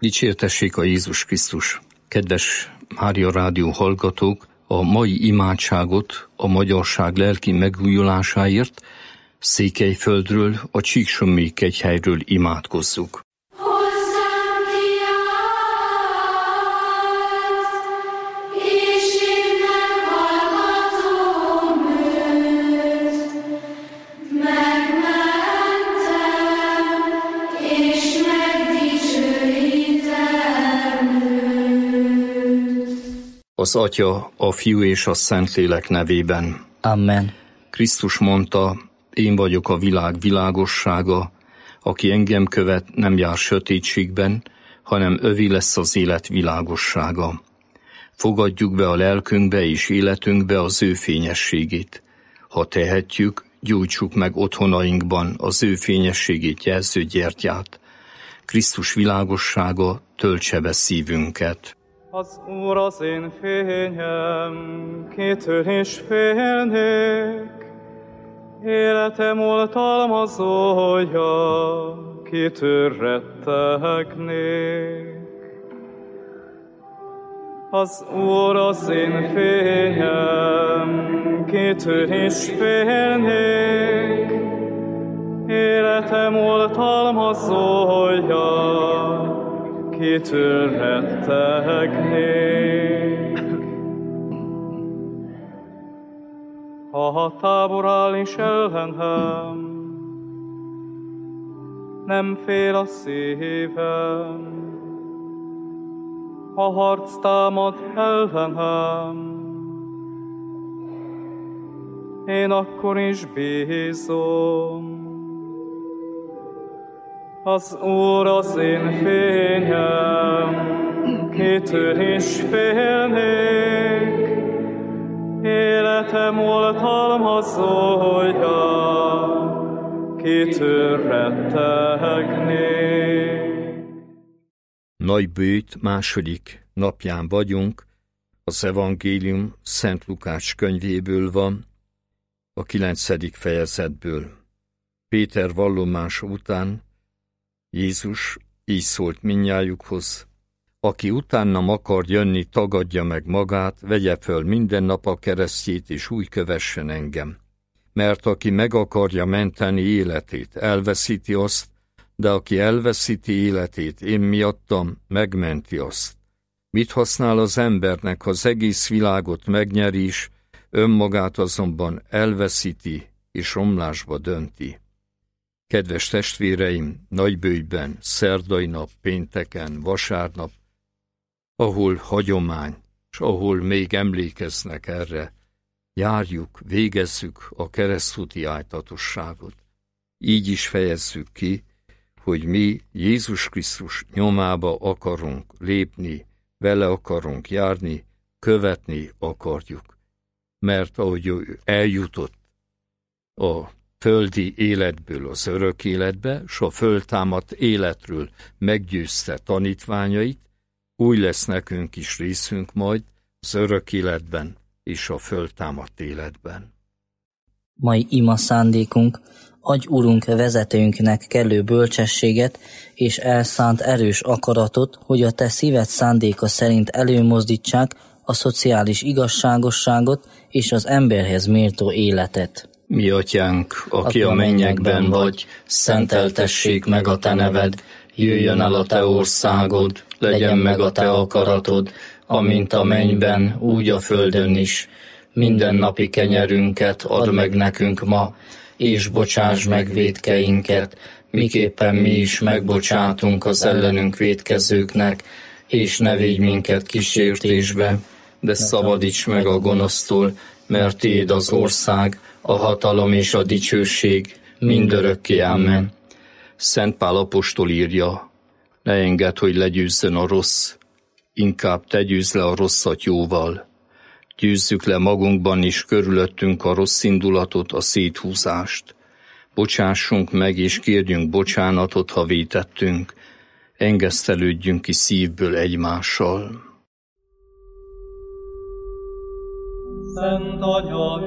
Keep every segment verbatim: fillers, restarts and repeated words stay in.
Dicsértessék a Jézus Krisztus! Kedves Mária Rádió hallgatók, a mai imádságot a magyarság lelki megújulásáért Székelyföldről, a Csíksomlyai kegyhelyről imádkozzuk. Az Atya, a Fiú és a Szentlélek nevében. Amen. Krisztus mondta, én vagyok a világ világossága, aki engem követ, nem jár sötétségben, hanem övé lesz az élet világossága. Fogadjuk be a lelkünkbe és életünkbe az ő fényességét. Ha tehetjük, gyújtsuk meg otthonainkban az ő fényességét jelző gyertyát. Krisztus világossága töltse be szívünket. Az Úr az én fényem, kitől is félnék, életem oltalmazója, kitől rettegnék. Az Úr az én fényem, kitől is félnék, életem oltalmazója, kitől rettegnék. Ha a tábor áll is ellenem, nem fél a szívem. Ha harc támad ellenem, én akkor is bízom. Az Úr az én fényem, kitől is félnék, életem oltalmazója, kitől rettegnék. Nagybőjt második napján vagyunk, az evangélium Szent Lukács könyvéből van, a kilencedik fejezetből. Péter vallomása után Jézus így szólt mindnyájukhoz: aki utánam akar jönni, tagadja meg magát, vegye föl minden nap a keresztjét, és úgy kövessen engem. Mert aki meg akarja menteni életét, elveszíti azt, de aki elveszíti életét én miattam, megmenti azt. Mit használ az embernek, ha az egész világot megnyeri is, önmagát azonban elveszíti és romlásba dönti? Kedves testvéreim, nagybőjtben, szerdai nap, pénteken, vasárnap, ahol hagyomány, és ahol még emlékeznek erre, járjuk, végezzük a keresztúti ájtatosságot. Így is fejezzük ki, hogy mi Jézus Krisztus nyomába akarunk lépni, vele akarunk járni, követni akarjuk. Mert ahogy ő eljutott a földi életből az örök életbe, s a föltámadt életről meggyőzte tanítványait, úgy lesz nekünk is részünk majd az örök életben és a föltámadt életben. Mai ima szándékunk: adj Urunk vezetőnknek kellő bölcsességet és elszánt erős akaratot, hogy a te szíved szándéka szerint előmozdítsák a szociális igazságosságot és az emberhez méltó életet. Mi atyánk, aki a mennyekben vagy, szenteltessék meg a te neved, jöjjön el a te országod, legyen meg a te akaratod, amint a mennyben, úgy a földön is. Mindennapi kenyerünket add meg nekünk ma, és bocsáss meg vétkeinket, miképpen mi is megbocsátunk az ellenünk vétkezőknek, és ne védj minket kísértésbe, de szabadíts meg a gonosztól, mert tiéd az ország, a hatalom és a dicsőség mindörökké. Amen. Szent Pál apostol írja: ne engedd, hogy legyőzzön a rossz, inkább te győzz le a rosszat jóval. Győzzük le magunkban is körülöttünk a rossz indulatot, a széthúzást. Bocsássunk meg és kérjünk bocsánatot, ha vétettünk. Engesztelődjünk ki szívből egymással. Szent Atya,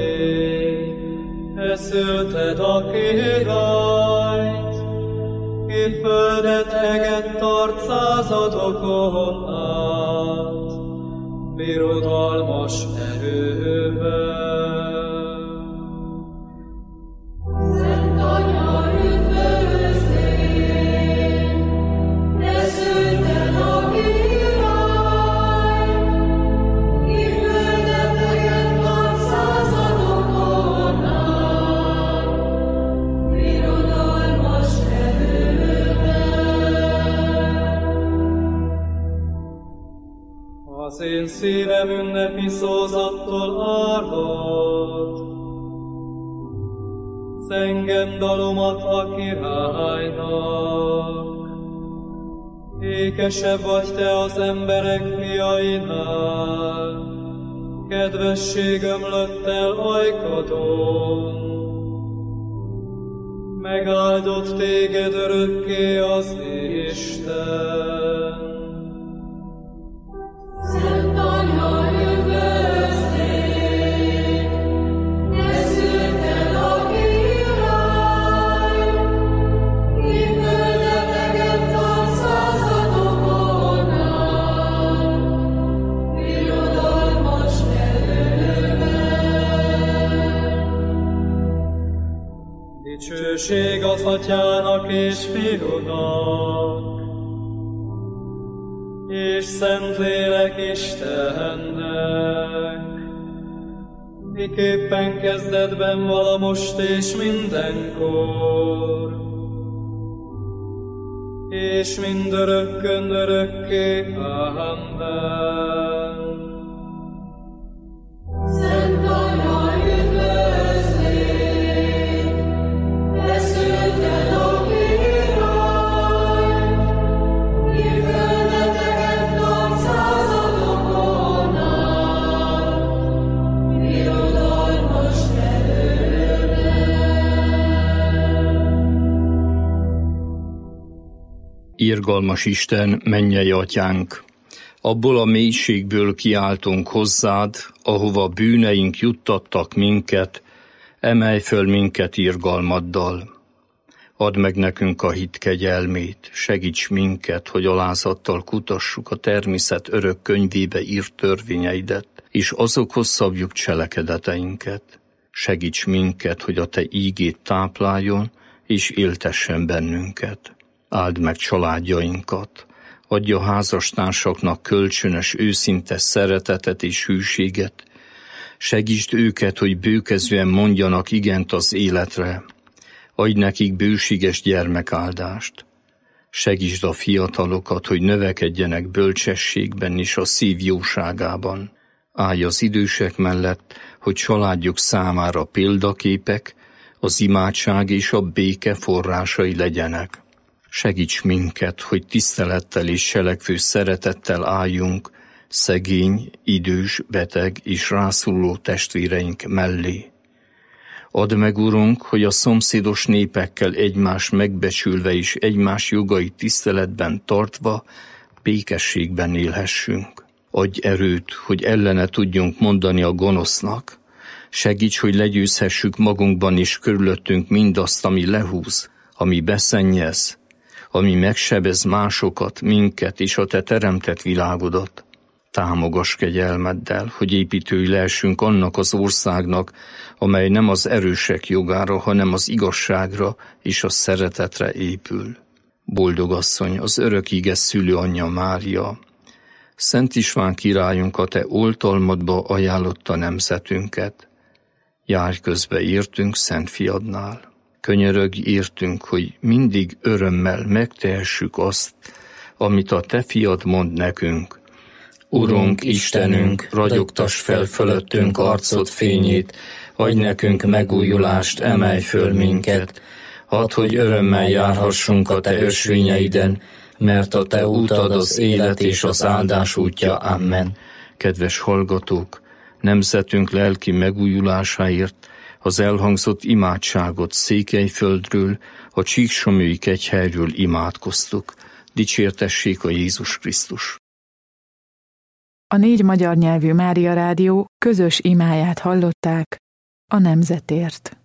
üdvözlégy, te szülted a királyt, ki földet eget tart századokon át, birodalmas erővel. Szent Anya, üdvözlégy, te szülted a király, ki földet eget tart századokon át, birodalmas erővel. Az én szívem ünnepi szózattól árad, zengem dalomat a királynak. Ékesebb vagy te az emberek fiainál, kedvesség ömlött el ajkadon. Megáldott téged örökké az Isten. Szent Anya, üdvözlégy, te szülted a király, ki földet eget tart századokon át, birodalmas erővel. Dicsőség az Atyának és Fiúnak, és Szentlélek Istennek, miképpen kezdetben vala most és mindenkor, és mindörökkön örökké. Amen. Szent Anya, üdvözlégy, te szülted a király, ki földet eget tart századokon át, birodalmas erővel. Irgalmas Isten, mennyei Atyánk, abból a mélységből kiáltunk hozzád, ahova bűneink juttattak minket, emelj föl minket irgalmaddal. Add meg nekünk a hit kegyelmét, segíts minket, hogy alázattal kutassuk a természet örök könyvébe írt törvényeidet, és azokhoz szabjuk cselekedeteinket. Segíts minket, hogy a te ígét tápláljon, és éltessen bennünket. Áld meg családjainkat, adja házastársaknak kölcsönös, őszinte szeretetet és hűséget. Segítsd őket, hogy bőkezően mondjanak igent az életre. Adj nekik bőséges gyermekáldást. Segítsd a fiatalokat, hogy növekedjenek bölcsességben és a szív jóságában. Állj az idősek mellett, hogy családjuk számára példaképek, az imádság és a béke forrásai legyenek. Segíts minket, hogy tisztelettel és selekvő szeretettel álljunk szegény, idős, beteg és rászoruló testvéreink mellé. Add meg, Urunk, hogy a szomszédos népekkel egymást megbecsülve és egymás jogait tiszteletben tartva békességben élhessünk. Adj erőt, hogy ellene tudjunk mondani a gonosznak. Segíts, hogy legyőzhessük magunkban és körülöttünk mindazt, ami lehúz, ami beszennyez, ami megsebez másokat, minket és a te teremtett világodat. Támogass kegyelmeddel, hogy építői lehessünk annak az országnak, amely nem az erősek jogára, hanem az igazságra és a szeretetre épül. Boldog asszony, az örök ige szülőanyja Mária, Szent István királyunk a te oltalmadba ajánlotta nemzetünket. Járj közbe értünk Szent Fiadnál. Könyörögj értünk, hogy mindig örömmel megtehessük azt, amit a te fiad mond nekünk. Urunk, Istenünk, ragyogtass fel fölöttünk arcod fényét, adj nekünk megújulást, emelj föl minket. Hadd, hogy örömmel járhassunk a te ösvényeiden, mert a te útad az élet és az áldás útja. Amen. Kedves hallgatók, nemzetünk lelki megújulásáért az elhangzott imádságot Székelyföldről, a Csíksomlyói kegyhelyről imádkoztuk. Dicsértessék a Jézus Krisztus! A négy magyar nyelvű Mária Rádió közös imáját hallották a nemzetért.